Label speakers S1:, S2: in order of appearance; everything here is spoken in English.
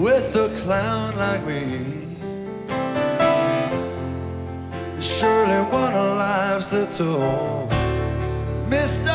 S1: with a clown like me. Surely one of life's little mysteries.